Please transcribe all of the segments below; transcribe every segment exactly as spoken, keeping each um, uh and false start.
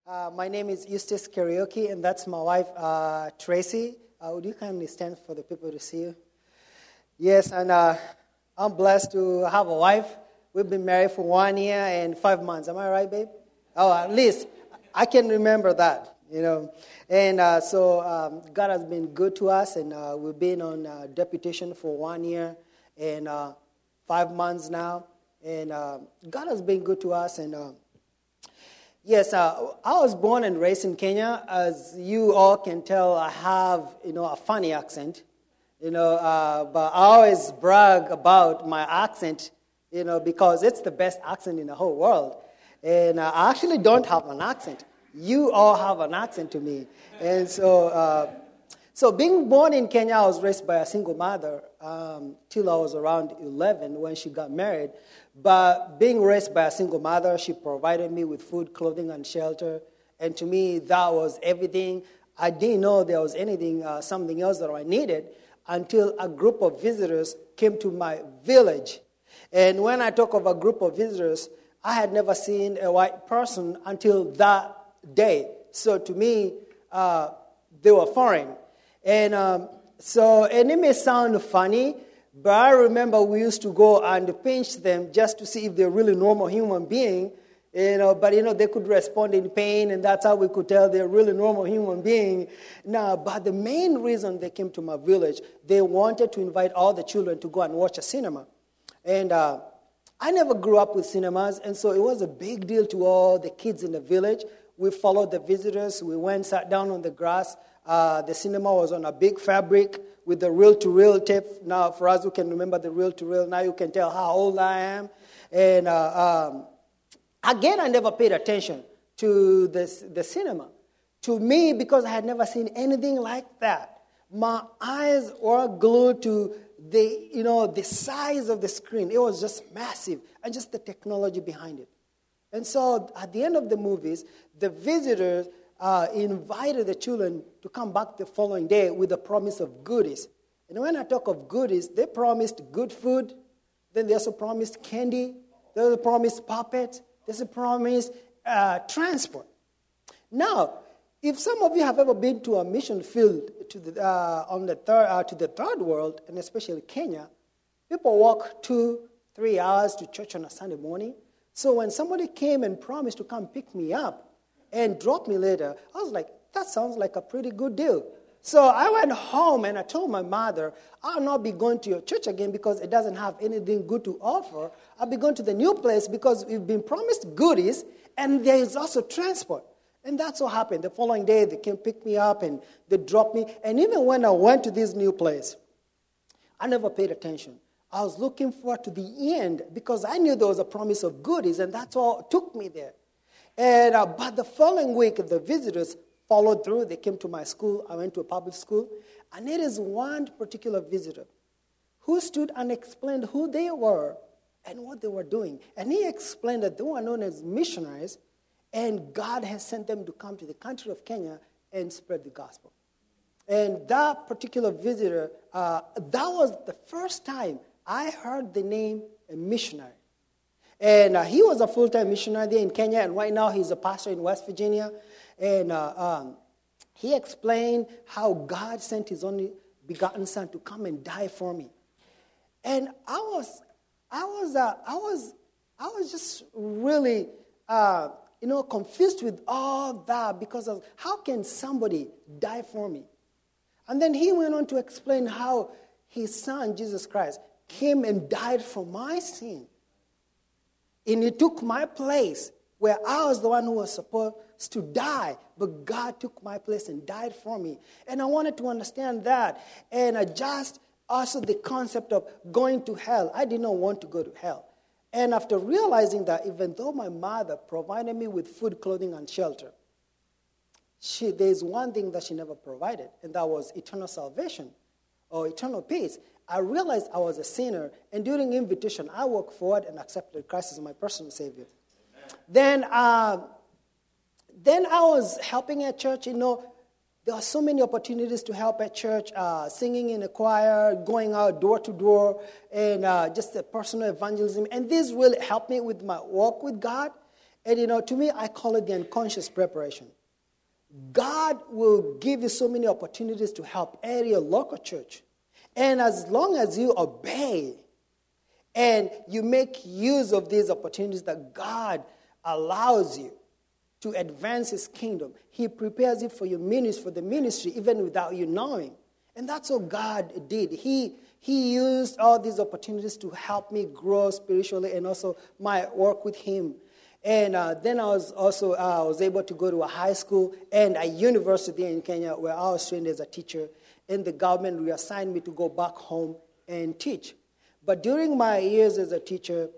Uh, my name is Eustace Karaoke, and that's my wife, uh, Tracy. Uh, would you kindly stand for the people to see you? Yes, and uh, I'm blessed to have a wife. We've been married for one year and five months. Am I right, babe? Oh, at least I can remember that, you know. And uh, so um, God has been good to us, and uh, we've been on uh, deputation for one year and uh, five months now. And uh, God has been good to us, and uh, Yes, uh, I was born and raised in Kenya. As you all can tell, I have, you know, a funny accent, you know, uh, but I always brag about my accent, you know, because it's the best accent in the whole world. And uh, I actually don't have an accent. You all have an accent to me. And so, uh, so being born in Kenya, I was raised by a single mother um, till I was around eleven when she got married. But being raised by a single mother, she provided me with food, clothing, and shelter. And to me, that was everything. I didn't know there was anything, uh, something else that I needed until a group of visitors came to my village. And when I talk of a group of visitors, I had never seen a white person until that day. So to me, uh, they were foreign. And um, so, and it may sound funny, but I remember we used to go and pinch them just to see if they're really normal human being, you know. But you know they could respond in pain, and that's how we could tell they're really normal human being. Now, but the main reason they came to my village, they wanted to invite all the children to go and watch a cinema, and uh, I never grew up with cinemas, and so it was a big deal to all the kids in the village. We followed the visitors. We went, sat down on the grass. Uh, the cinema was on a big fabric with the reel-to-reel tape. Now, for us who can remember the reel-to-reel, now you can tell how old I am. And uh, um, again, I never paid attention to this, the cinema. To me, because I had never seen anything like that, my eyes were glued to the, you know, the size of the screen. It was just massive, and just the technology behind it. And so, at the end of the movies, the visitors Uh, invited the children to come back the following day with a promise of goodies. And when I talk of goodies, they promised good food. Then they also promised candy. They also promised puppets. They also promised uh, transport. Now, if some of you have ever been to a mission field to the uh, on the third uh, to the third world, and especially Kenya, people walk two, three hours to church on a Sunday morning. So when somebody came and promised to come pick me up and drop me later, I was like, that sounds like a pretty good deal. So I went home and I told my mother, I'll not be going to your church again because it doesn't have anything good to offer. I'll be going to the new place because we've been promised goodies and there is also transport. And that's what happened. The following day, they came pick me up and they dropped me. And even when I went to this new place, I never paid attention. I was looking forward to the end because I knew there was a promise of goodies, and that's what took me there. And uh, but the following week, the visitors followed through. They came to my school. I went to a public school. And it is one particular visitor who stood and explained who they were and what they were doing. And he explained that they were known as missionaries, and God has sent them to come to the country of Kenya and spread the gospel. And that particular visitor, uh, that was the first time I heard the name a missionary. And uh, he was a full-time missionary there in Kenya, and right now he's a pastor in West Virginia. And uh, um, he explained how God sent his only begotten son to come and die for me. And I was, I was, uh, I was, I was just really, uh, you know, confused with all that because of how can somebody die for me? And then he went on to explain how his son Jesus Christ came and died for my sin. And he took my place where I was the one who was supposed to die. But God took my place and died for me. And I wanted to understand that. And I just also the concept of going to hell. I did not want to go to hell. And after realizing that even though my mother provided me with food, clothing, and shelter, she, there's one thing that she never provided, and that was eternal salvation or eternal peace. I realized I was a sinner, and during invitation, I walked forward and accepted Christ as my personal Savior. Amen. Then, uh, then I was helping at church. You know, there are so many opportunities to help at church, uh, singing in a choir, going out door to door, and uh, just a personal evangelism. And this really helped me with my walk with God. And, you know, to me, I call it the unconscious preparation. God will give you so many opportunities to help area local church. And as long as you obey and you make use of these opportunities that God allows you to advance his kingdom, he prepares you for your ministry, for the ministry, even without you knowing. And that's what God did. He, he used all these opportunities to help me grow spiritually and also my work with him. And uh, then I was also uh, I was able to go to a high school and a university in Kenya where I was trained as a teacher. And the government reassigned me to go back home and teach. But during my years as a teacher,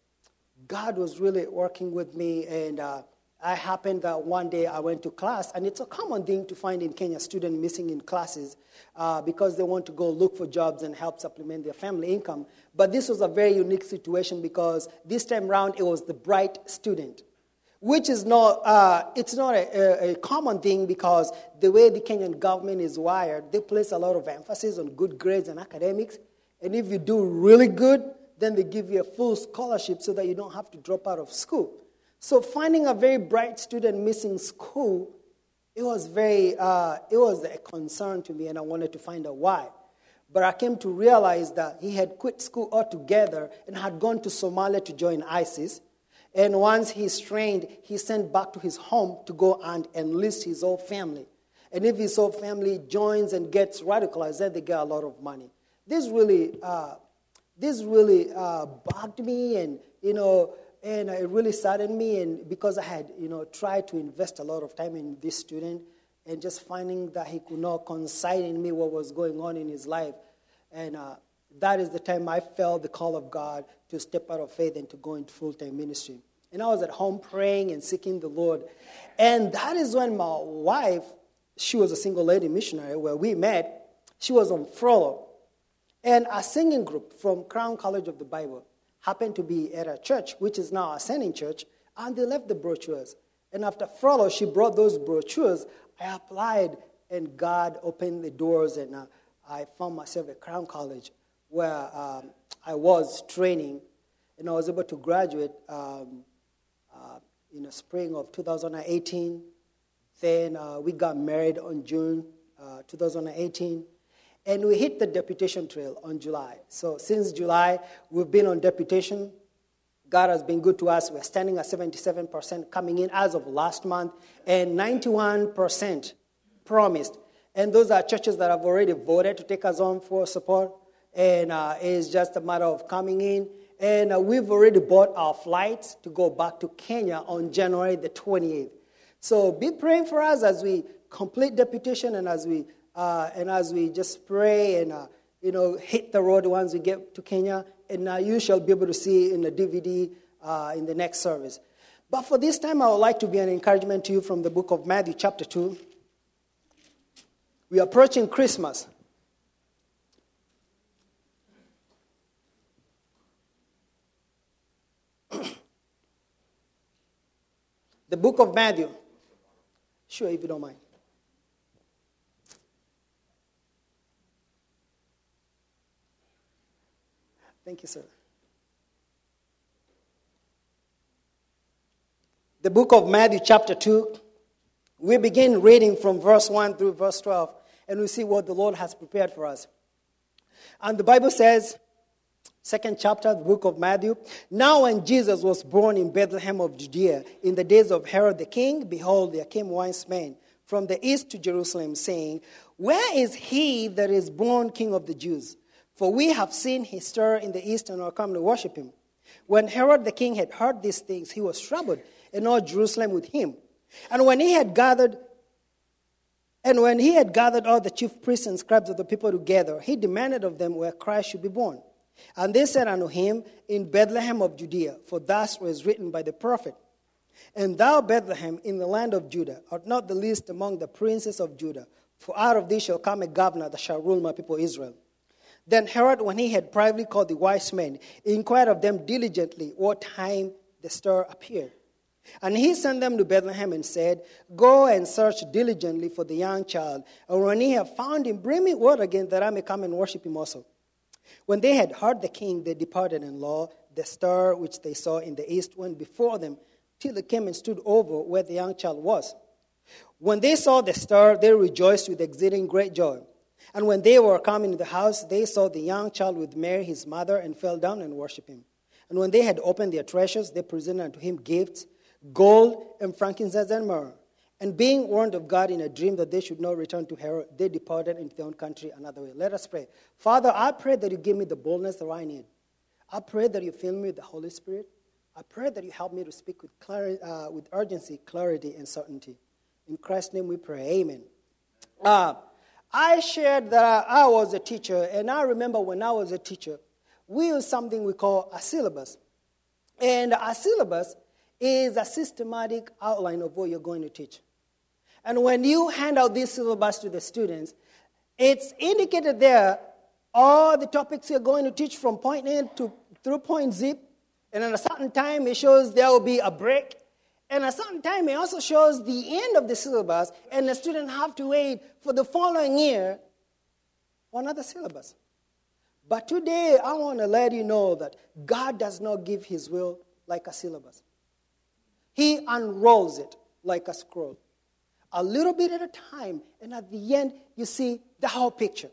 God was really working with me. And uh, I happened that one day I went to class. And it's a common thing to find in Kenya students missing in classes uh, because they want to go look for jobs and help supplement their family income. But this was a very unique situation because this time around it was the bright student, which is not, uh, it's not a, a common thing because the way the Kenyan government is wired, they place a lot of emphasis on good grades and academics. And if you do really good, then they give you a full scholarship so that you don't have to drop out of school. So finding a very bright student missing school, it was very, uh, it was a concern to me, and I wanted to find out why. But I came to realize that he had quit school altogether and had gone to Somalia to join ISIS. And once he's trained, he's sent back to his home to go and enlist his whole family. And if his whole family joins and gets radicalized, then they get a lot of money. This really, uh, this really uh, bugged me, and you know, and it really saddened me. And because I had, you know, tried to invest a lot of time in this student, and just finding that he could not confide in me what was going on in his life, and uh, that is the time I felt the call of God to step out of faith and to go into full-time ministry. And I was at home praying and seeking the Lord. And that is when my wife, she was a single lady missionary where we met. She was on furlough. And a singing group from Crown College of the Bible happened to be at a church, which is now a Ascending Church, and they left the brochures. And after furlough, she brought those brochures. I applied, and God opened the doors, and uh, I found myself at Crown College, where um, I was training, and I was able to graduate um, uh, in the spring of two thousand eighteen. Then uh, we got married on June uh, two thousand eighteen, and we hit the deputation trail on July. So since July, we've been on deputation. God has been good to us. We're standing at seventy-seven percent coming in as of last month, and ninety-one percent promised. And those are churches that have already voted to take us on for support. And uh, it's just a matter of coming in. And uh, we've already bought our flights to go back to Kenya on January the twenty-eighth. So be praying for us as we complete deputation and as we uh, and as we just pray and uh, you know hit the road once we get to Kenya. And uh, you shall be able to see in the D V D uh, in the next service. But for this time, I would like to be an encouragement to you from the book of Matthew chapter two. We are approaching Christmas. The book of Matthew. Sure, if you don't mind. Thank you, sir. The book of Matthew chapter two. We begin reading from verse one through verse twelve, and we see what the Lord has prepared for us. And the Bible says, second chapter, the book of Matthew. Now when Jesus was born in Bethlehem of Judea, in the days of Herod the king, behold, there came wise men from the east to Jerusalem, saying, Where is he that is born King of the Jews? For we have seen his star in the east and are come to worship him. When Herod the king had heard these things, he was troubled, and all Jerusalem with him. And when he had gathered, and when he had gathered all the chief priests and scribes of the people together, he demanded of them where Christ should be born. And they said unto him, In Bethlehem of Judea, for thus was written by the prophet, And thou, Bethlehem, in the land of Judah, art not the least among the princes of Judah, for out of thee shall come a governor that shall rule my people Israel. Then Herod, when he had privately called the wise men, inquired of them diligently what time the star appeared. And he sent them to Bethlehem and said, Go and search diligently for the young child, and when ye have found him, bring me word again that I may come and worship him also. When they had heard the king, they departed, and lo, the star which they saw in the east went before them till they came and stood over where the young child was. When they saw the star, they rejoiced with exceeding great joy. And when they were coming to the house, they saw the young child with Mary, his mother, and fell down and worshipped him. And when they had opened their treasures, they presented unto him gifts, gold and frankincense and myrrh. And being warned of God in a dream that they should not return to Herod, they departed into their own country another way. Let us pray. Father, I pray that you give me the boldness that I need. I pray that you fill me with the Holy Spirit. I pray that you help me to speak with clarity, uh, with urgency, clarity, and certainty. In Christ's name we pray. Amen. Uh, I shared that I was a teacher, and I remember when I was a teacher, we used something we call a syllabus. And a syllabus is a systematic outline of what you're going to teach. And when you hand out this syllabus to the students, it's indicated there all the topics you're going to teach from point A to through point Z. And at a certain time, it shows there will be a break. And at a certain time, it also shows the end of the syllabus, and the student have to wait for the following year for another syllabus. But today, I want to let you know that God does not give his will like a syllabus. He unrolls it like a scroll. A little bit at a time, and at the end, you see the whole picture.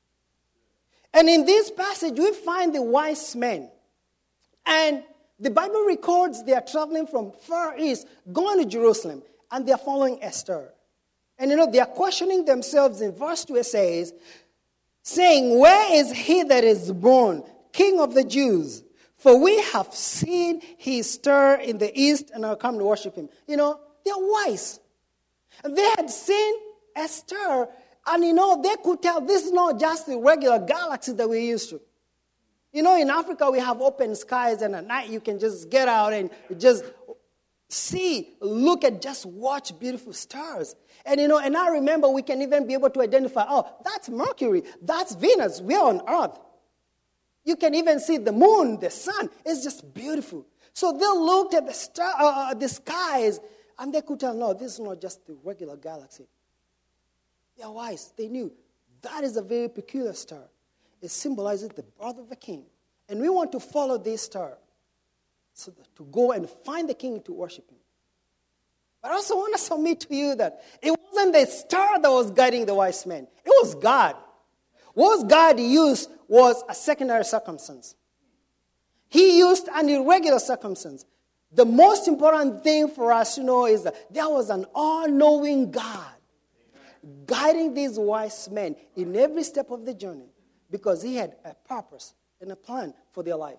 And in this passage, we find the wise men. And the Bible records they are traveling from far east, going to Jerusalem, and they are following Esther. And you know, they are questioning themselves in verse two, it says, saying, where is he that is born, King of the Jews? For we have seen his star in the east and are come to worship him. You know, they are wise. And they had seen a star, and you know, they could tell this is not just the regular galaxy that we're used to. You know, in Africa, we have open skies, and at night you can just get out and just see, look at, just watch beautiful stars. And, you know, and I remember we can even be able to identify, oh, that's Mercury, that's Venus, we're on Earth. You can even see the moon, the sun. It's just beautiful. So they looked at the star, uh, the skies, and they could tell, no, this is not just the regular galaxy. They're wise. They knew that is a very peculiar star. It symbolizes the birth of a king. And we want to follow this star so that to go and find the king to worship him. But I also want to submit to you that it wasn't the star that was guiding the wise men. It was God. What God used was a secondary circumstance. He used an irregular circumstance. The most important thing for us to know is that there was an all-knowing God guiding these wise men in every step of the journey, because he had a purpose and a plan for their life.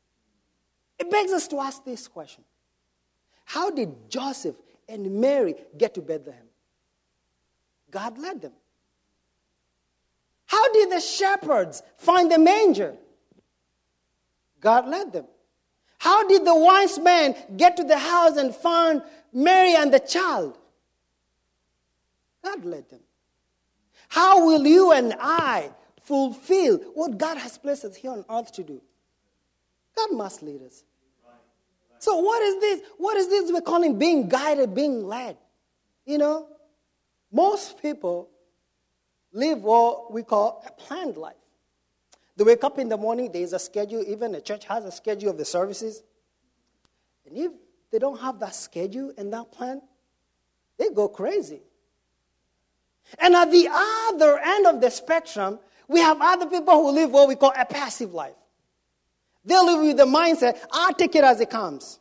It begs us to ask this question. How did Joseph and Mary get to Bethlehem? God led them. How did the shepherds find the manger? God led them. How did the wise men get to the house and find Mary and the child? God led them. How will you and I fulfill what God has placed us here on earth to do? God must lead us. So what is this? What is this we're calling being guided, being led? You know, most people live what we call a planned life. They wake up in the morning, there is a schedule, even the church has a schedule of the services. And if they don't have that schedule and that plan, they go crazy. And at the other end of the spectrum, we have other people who live what we call a passive life. They live with the mindset, I'll take it as it comes.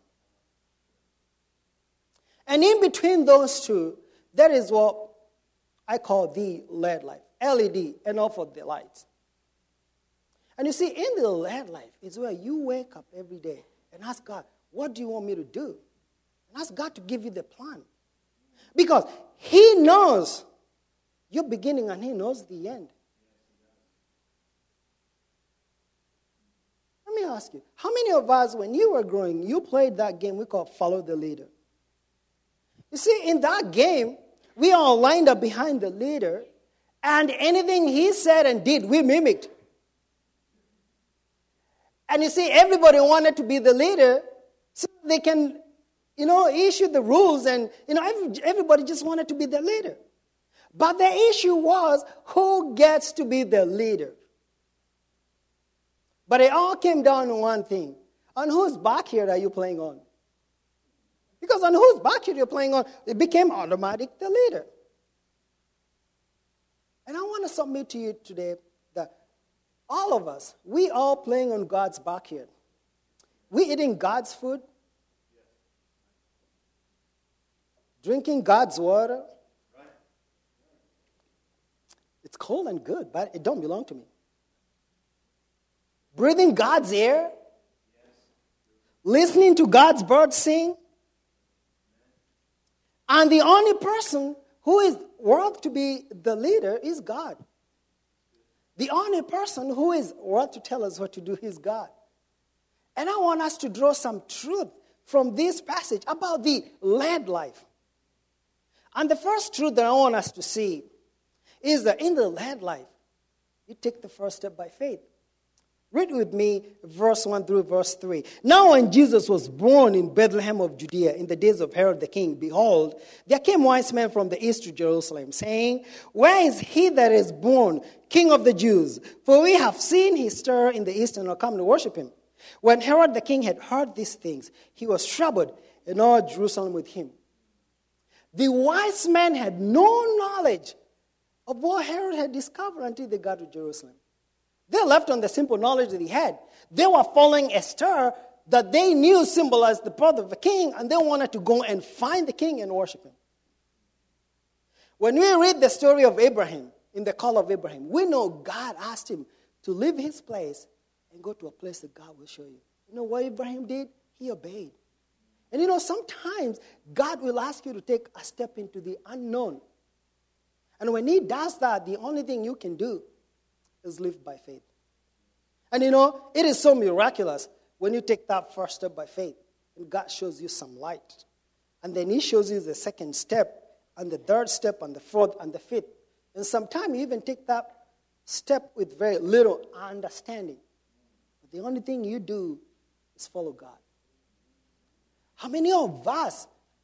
And in between those two, there is what I call the led life, L E D, and all for the lights. And you see, in the led life is where you wake up every day and ask God, what do you want me to do? And ask God to give you the plan. Because he knows your beginning and he knows the end. Let me ask you, how many of us, when you were growing, you played that game we call Follow the Leader? You see, in that game, we all lined up behind the leader, and anything he said and did, we mimicked. And you see, everybody wanted to be the leader so they can, you know, issue the rules, and, you know, everybody just wanted to be the leader. But the issue was, who gets to be the leader? But it all came down to one thing. On whose back here are you playing on? Because on whose backyard you're playing on, it became automatic the leader. And I want to submit to you today that all of us, we all playing on God's backyard. We eating God's food, drinking God's water. It's cold and good, but it don't belong to me. Breathing God's air, listening to God's birds sing. And the only person who is worth to be the leader is God. The only person who is worth to tell us what to do is God. And I want us to draw some truth from this passage about the led life. And the first truth that I want us to see is that in the led life, you take the first step by faith. Read with me verse one through verse three. Now when Jesus was born in Bethlehem of Judea in the days of Herod the king, behold, there came wise men from the east to Jerusalem, saying, where is he that is born, King of the Jews? For we have seen his star in the east and are come to worship him. When Herod the king had heard these things, he was troubled, and all Jerusalem with him. The wise men had no knowledge of what Herod had discovered until they got to Jerusalem. They left on the simple knowledge that he had. They were following a star that they knew symbolized the birth of the king, and they wanted to go and find the king and worship him. When we read the story of Abraham, in the call of Abraham, we know God asked him to leave his place and go to a place that God will show you. You know what Abraham did? He obeyed. And you know, sometimes God will ask you to take a step into the unknown. And when he does that, the only thing you can do is live by faith. And you know, it is so miraculous when you take that first step by faith and God shows you some light. And then he shows you the second step and the third step and the fourth and the fifth. And sometimes you even take that step with very little understanding. But the only thing you do is follow God. How many of us,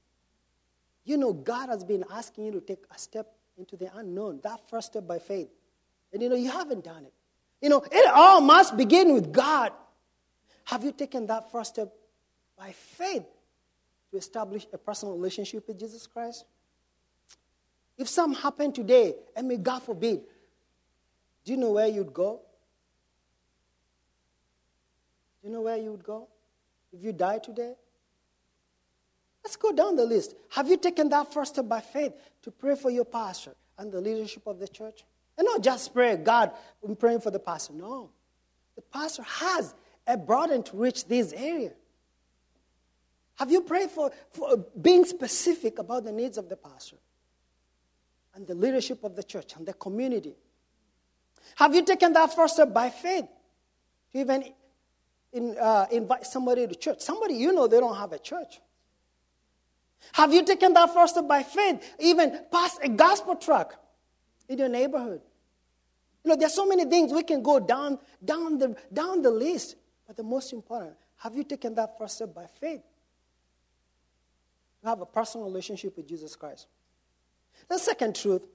you know, God has been asking you to take a step into the unknown, that first step by faith. And, you know, you haven't done it. You know, it all must begin with God. Have you taken that first step by faith to establish a personal relationship with Jesus Christ? If something happened today, and may God forbid, do you know where you'd go? Do you know where you would go if you die today? Let's go down the list. Have you taken that first step by faith to pray for your pastor and the leadership of the church? And not just pray, God, I'm praying for the pastor. No. The pastor has a burden to reach this area. Have you prayed for, for being specific about the needs of the pastor and the leadership of the church and the community? Have you taken that first step by faith to even in, uh, invite somebody to church? Somebody you know they don't have a church. Have you taken that first step by faith, even pass a gospel tract in your neighborhood? You know, there's so many things we can go down, down the down the list. But the most important, have you taken that first step by faith? To have a personal relationship with Jesus Christ. The second truth,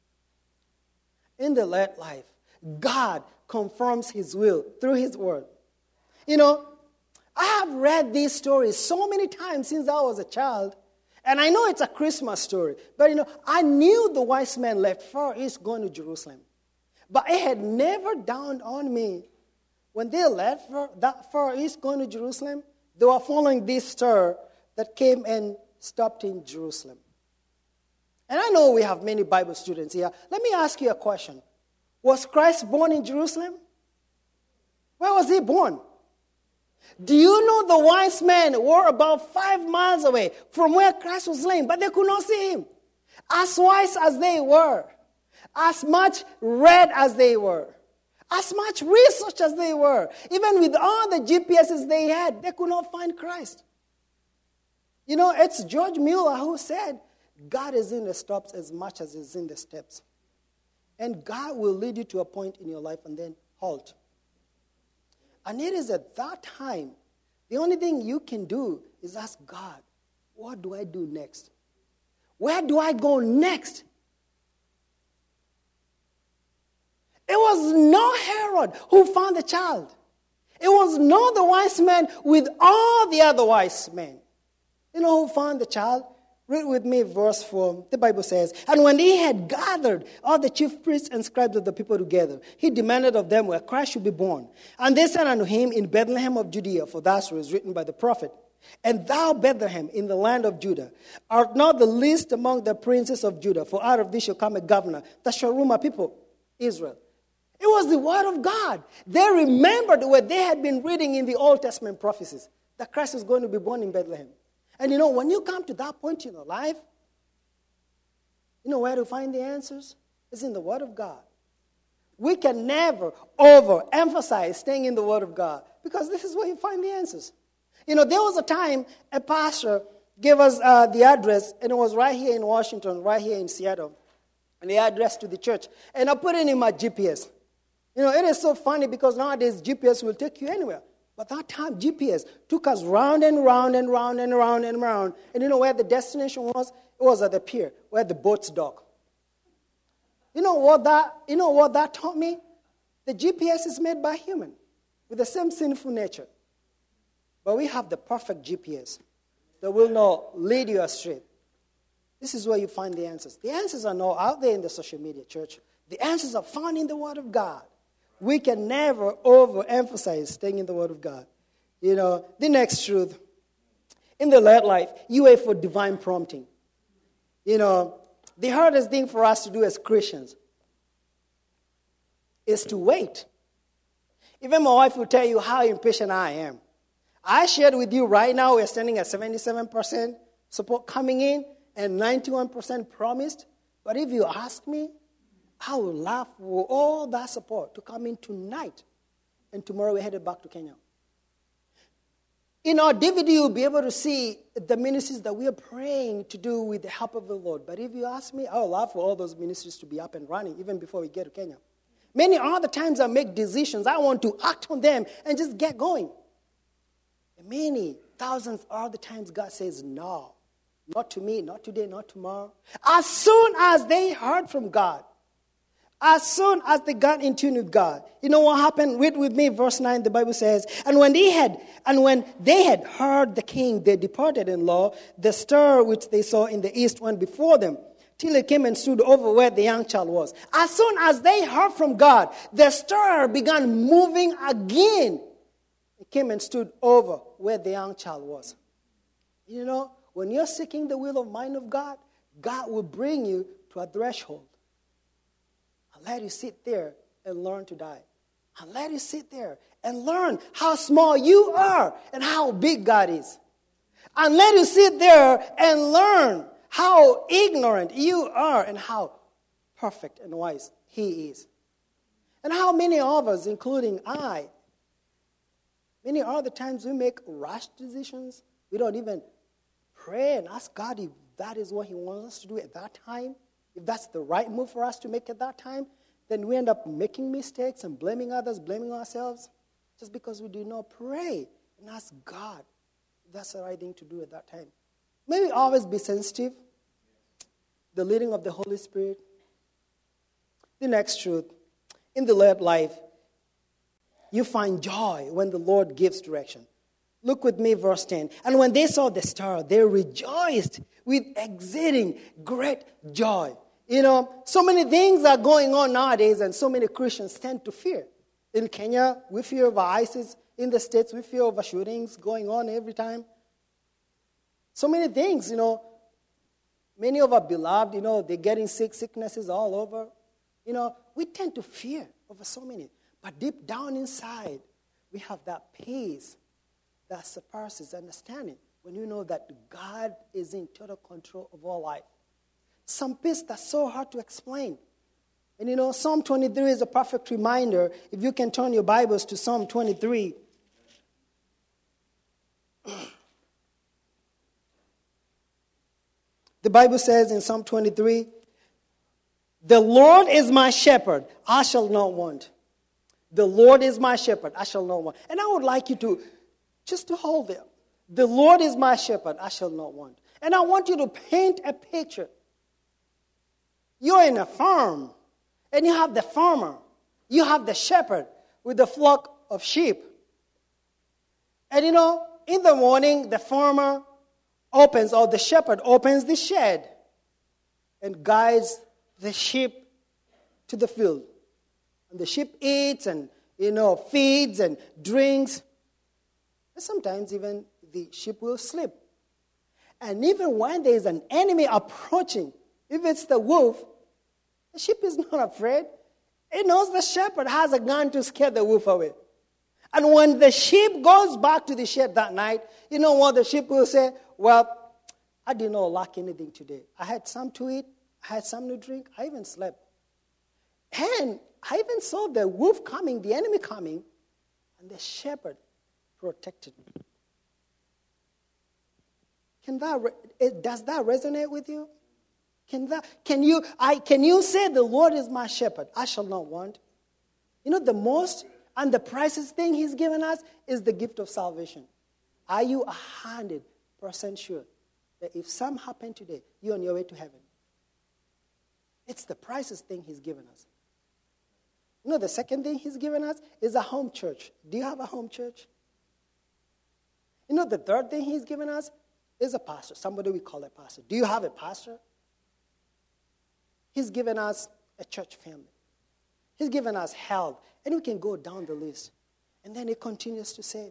in the led life, God confirms his will through his word. You know, I have read these stories so many times since I was a child. And I know it's a Christmas story. But, you know, I knew the wise men left far east going to Jerusalem. But it had never dawned on me. When they left far, that far east going to Jerusalem, they were following this star that came and stopped in Jerusalem. And I know we have many Bible students here. Let me ask you a question. Was Christ born in Jerusalem? Where was he born? Do you know the wise men were about five miles away from where Christ was laying, but they could not see him? As wise as they were, as much read as they were, as much research as they were, even with all the G P Ses they had, they could not find Christ. You know, it's George Mueller who said, God is in the stops as much as is in the steps. And God will lead you to a point in your life and then halt. And it is at that time, the only thing you can do is ask God, what do I do next? Where do I go next? It was not Herod who found the child. It was not the wise man with all the other wise men. You know who found the child? Read with me verse four. The Bible says, and when he had gathered all the chief priests and scribes of the people together, he demanded of them where Christ should be born. And they said unto him, in Bethlehem of Judea, for thus was written by the prophet, and thou, Bethlehem, in the land of Judah, art not the least among the princes of Judah, for out of thee shall come a governor that shall rule my people, Israel. It was the word of God. They remembered what they had been reading in the Old Testament prophecies, that Christ was going to be born in Bethlehem. And you know, when you come to that point in your life, you know where to find the answers? It's in the Word of God. We can never overemphasize staying in the Word of God, because this is where you find the answers. You know, there was a time a pastor gave us uh, the address, and it was right here in Washington, right here in Seattle, and the address to the church. And I put it in my G P S. You know, it is so funny because nowadays G P S will take you anywhere. But that time, G P S took us round and round and round and round and round. And you know where the destination was? It was at the pier, where the boats dock. You know what that, you know what that taught me? The G P S is made by human with the same sinful nature. But we have the perfect G P S that will not lead you astray. This is where you find the answers. The answers are not out there in the social media, church. The answers are found in the Word of God. We can never overemphasize staying in the Word of God. You know, the next truth, in the Lord life, you wait for divine prompting. You know, the hardest thing for us to do as Christians is to wait. Even my wife will tell you how impatient I am. I shared with you right now, we're standing at seventy-seven percent support coming in and ninety-one percent promised. But if you ask me, I would love for all that support to come in tonight. And tomorrow we're headed back to Kenya. In our D V D, you'll be able to see the ministries that we are praying to do with the help of the Lord. But if you ask me, I would love for all those ministries to be up and running even before we get to Kenya. Many other times I make decisions. I want to act on them and just get going. And many, thousands other times God says, no, not to me, not today, not tomorrow. As soon as they heard from God, as soon as they got in tune with God, you know what happened? Read with me, verse nine, the Bible says, and when they had, and when they had heard the king, they departed in law. The star which they saw in the east went before them, till it came and stood over where the young child was. As soon as they heard from God, the star began moving again. It came and stood over where the young child was. You know, when you're seeking the will of mind of God, God will bring you to a threshold. And let you sit there and learn to die. And let you sit there and learn how small you are and how big God is. And let you sit there and learn how ignorant you are and how perfect and wise He is. And how many of us, including I, many other times we make rash decisions. We don't even pray and ask God if that is what He wants us to do at that time. If that's the right move for us to make at that time, then we end up making mistakes and blaming others, blaming ourselves, just because we do not pray and ask God if that's the right thing to do at that time. May we always be sensitive, the leading of the Holy Spirit. The next truth, in the Lord life, you find joy when the Lord gives direction. Look with me, verse ten. And when they saw the star, they rejoiced with exceeding great joy. You know, so many things are going on nowadays, and so many Christians tend to fear. In Kenya, we fear over ISIS. In the States, we fear over shootings going on every time. So many things, you know. Many of our beloved, you know, they're getting sick, sicknesses all over. You know, we tend to fear over so many. But deep down inside, we have that peace that surpasses understanding when you know that God is in total control of all life. Some peace that's so hard to explain. And you know, Psalm twenty-three is a perfect reminder. If you can turn your Bibles to Psalm twenty-three. The Bible says in Psalm twenty-three, the Lord is my shepherd, I shall not want. The Lord is my shepherd, I shall not want. And I would like you to, just to hold there. The Lord is my shepherd, I shall not want. And I want you to paint a picture. You're in a farm, and you have the farmer. You have the shepherd with the flock of sheep. And you know, in the morning, the farmer opens, or the shepherd opens the shed and guides the sheep to the field. And the sheep eats and, you know, feeds and drinks. And sometimes even the sheep will sleep. And even when there is an enemy approaching, if it's the wolf, the sheep is not afraid. It knows the shepherd has a gun to scare the wolf away. And when the sheep goes back to the shed that night, you know what the sheep will say? Well, I did not lack anything today. I had some to eat. I had some to drink. I even slept. And I even saw the wolf coming, the enemy coming, and the shepherd protected me. Can that, does that resonate with you? Can that, can you, I, can you say the Lord is my shepherd, I shall not want? You know, the most and the precious thing he's given us is the gift of salvation. Are you a hundred percent sure that if something happened today, you're on your way to heaven? It's the precious thing he's given us. You know, the second thing he's given us is a home church. Do you have a home church? You know, the third thing he's given us is a pastor. Somebody we call a pastor. Do you have a pastor? He's given us a church family. He's given us health. And we can go down the list. And then it continues to say,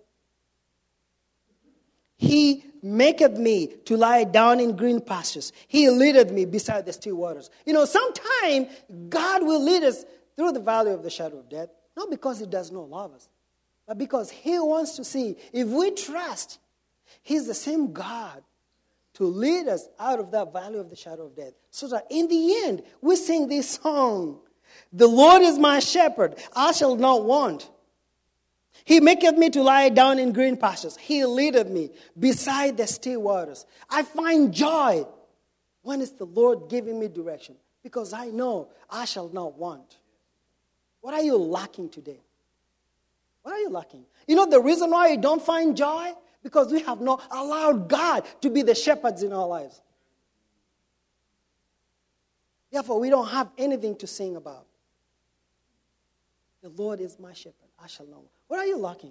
He maketh me to lie down in green pastures. He leadeth me beside the still waters. You know, sometime God will lead us through the valley of the shadow of death, not because he does not love us, but because he wants to see if we trust he's the same God to lead us out of that valley of the shadow of death. So that in the end, we sing this song, the Lord is my shepherd, I shall not want. He maketh me to lie down in green pastures. He leadeth me beside the still waters. I find joy when it's the Lord giving me direction, because I know I shall not want. What are you lacking today? What are you lacking? You know the reason why you don't find joy? Because we have not allowed God to be the shepherds in our lives. Therefore, we don't have anything to sing about. The Lord is my shepherd, I shall not want. What are you lacking?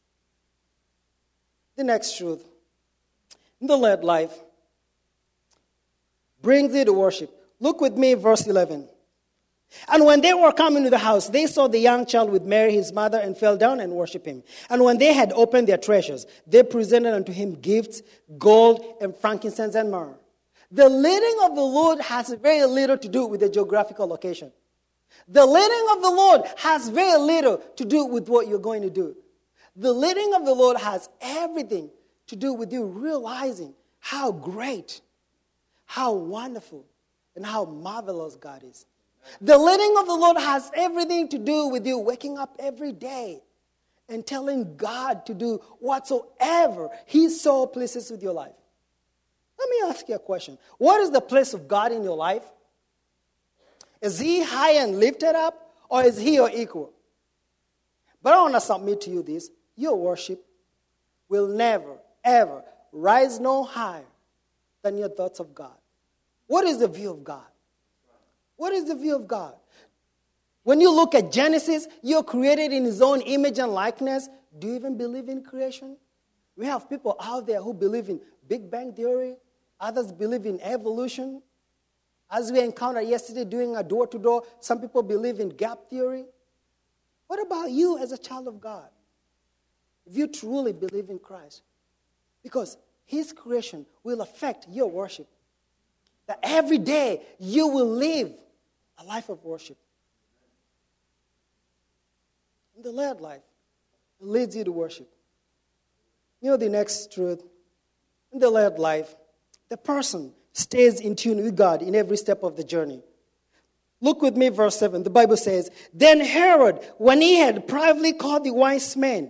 The next truth, in the Lord life, brings you to worship. Look with me, verse eleven. And when they were coming to the house, they saw the young child with Mary, his mother, and fell down and worshipped him. And when they had opened their treasures, they presented unto him gifts, gold, and frankincense, and myrrh. The leading of the Lord has very little to do with the geographical location. The leading of the Lord has very little to do with what you're going to do. The leading of the Lord has everything to do with you realizing how great, how wonderful, and how marvelous God is. The leading of the Lord has everything to do with you waking up every day and telling God to do whatsoever he so pleases with your life. Let me ask you a question. What is the place of God in your life? Is he high and lifted up, or is he your equal? But I want to submit to you this. Your worship will never, ever rise no higher than your thoughts of God. What is the view of God? What is the view of God? When you look at Genesis, you're created in his own image and likeness. Do you even believe in creation? We have people out there who believe in Big Bang Theory. Others believe in evolution. As we encountered yesterday doing a door-to-door, some people believe in gap theory. What about you as a child of God? If you truly believe in Christ, because his creation will affect your worship. That every day you will live a life of worship. In the Lord life, it leads you to worship. You know the next truth? In the Lord life, the person stays in tune with God in every step of the journey. Look with me, verse seven. The Bible says, Then Herod, when he had privately called the wise men,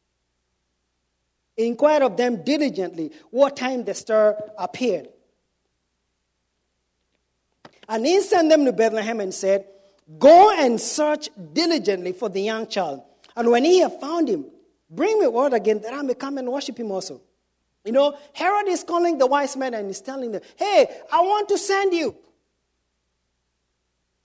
inquired of them diligently what time the star appeared. And he sent them to Bethlehem and said, Go and search diligently for the young child. And when ye have found him, bring me word again that I may come and worship him also. You know, Herod is calling the wise men and he's telling them, Hey, I want to send you.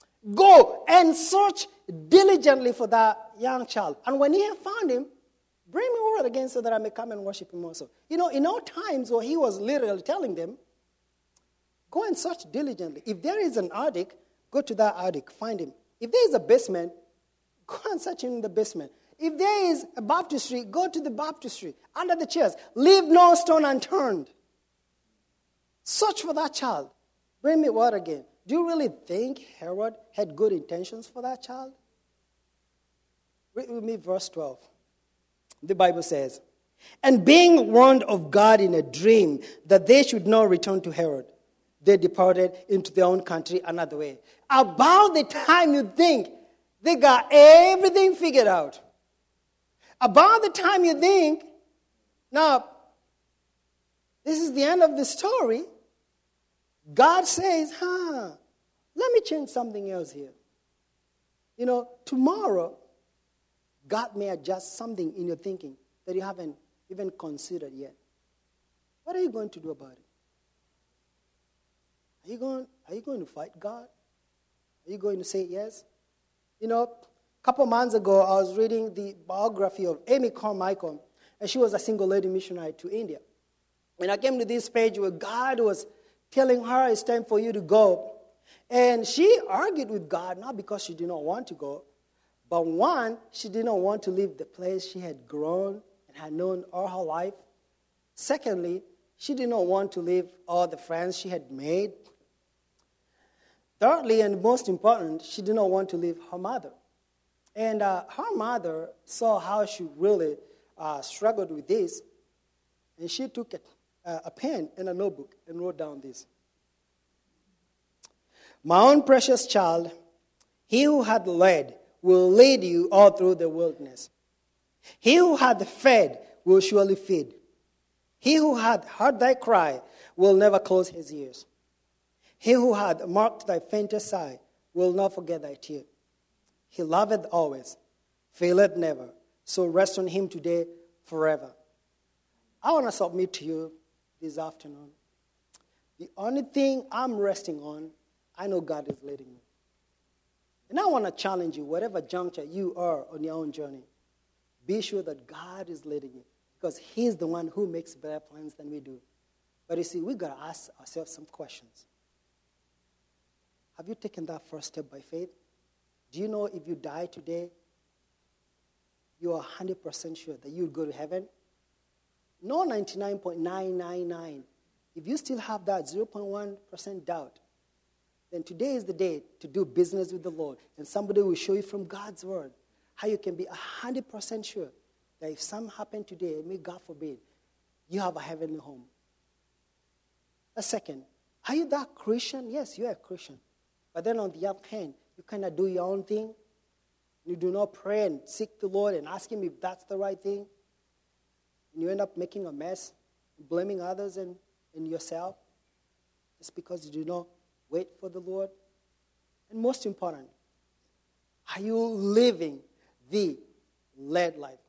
Go and search diligently for that young child. And when ye have found him, Bring me word again so that I may come and worship him also. You know, in all times where he was literally telling them, go and search diligently. If there is an attic, go to that attic, find him. If there is a basement, go and search in the basement. If there is a baptistry, go to the baptistry, under the chairs. Leave no stone unturned. Search for that child. Bring me word again. Do you really think Herod had good intentions for that child? Read with me verse twelve. The Bible says, and being warned of God in a dream that they should not return to Herod, they departed into their own country another way. About the time you think they got everything figured out. About the time you think, now, this is the end of the story, God says, huh, let me change something else here. You know, tomorrow, God may adjust something in your thinking that you haven't even considered yet. What are you going to do about it? Are you going, are you going to fight God? Are you going to say yes? You know, a couple months ago, I was reading the biography of Amy Carmichael, and she was a single lady missionary to India. And I came to this page where God was telling her it's time for you to go. And she argued with God, not because she did not want to go, but one, she did not want to leave the place she had grown and had known all her life. Secondly, she did not want to leave all the friends she had made. Thirdly, and most important, she did not want to leave her mother. And uh, her mother saw how she really uh, struggled with this, and she took a, uh, a pen and a notebook and wrote down this. My own precious child, he who had led will lead you all through the wilderness. He who had fed will surely feed. He who had heard thy cry will never close his ears. He who had marked thy faintest sigh will not forget thy tear. He loveth always, faileth never. So rest on him today, forever. I want to submit to you this afternoon. The only thing I'm resting on, I know God is leading me. And I want to challenge you, whatever juncture you are on your own journey, be sure that God is leading you, because he's the one who makes better plans than we do. But you see, we've got to ask ourselves some questions. Have you taken that first step by faith? Do you know if you die today, you are one hundred percent sure that you'll go to heaven? No ninety-nine point nine nine nine. If you still have that zero point one percent doubt, then today is the day to do business with the Lord. And somebody will show you from God's word how you can be one hundred percent sure that if something happened today, may God forbid, you have a heavenly home. A second, are you that Christian? Yes, you're a Christian. But then on the other hand, you kind of do your own thing. You do not pray and seek the Lord and ask him if that's the right thing. And you end up making a mess, blaming others and, and yourself just because you do not wait for the Lord. And most important, are you living the led life?